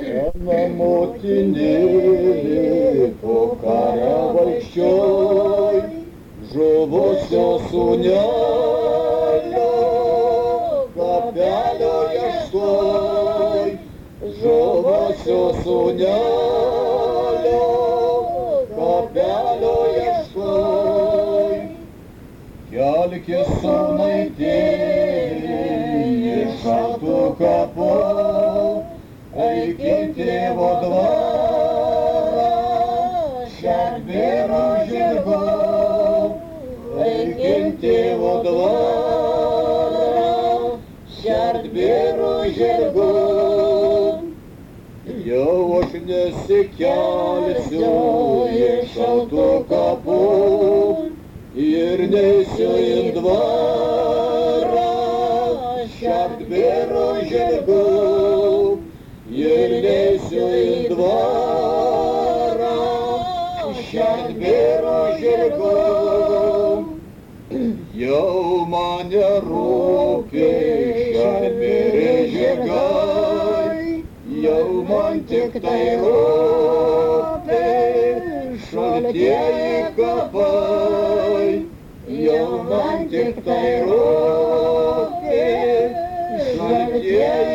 Motinėlė po karą vaikščioj, žuvusio sūnelio kapelio ieškoj, žuvusio sūnelio kapelio ieškoj. Kelkis sūnaitėlį iš šaltų kapų, eik į tėvo dvarą, šerk vyrų žirgų, eik į tėvo dvarą, šerk vyrų žirgų. Jau aš nesikelsiu iš šaltų kapų ir neisiu į dvarą, šerk vyrų žirgų. Ir neisiu į dvarą, šerk vyrų žirgų. Jau man nerūpi šerpėri žirgai, jau man tik tai rūpi šaltieji kapai, jau man tik tai rūpi šaltieji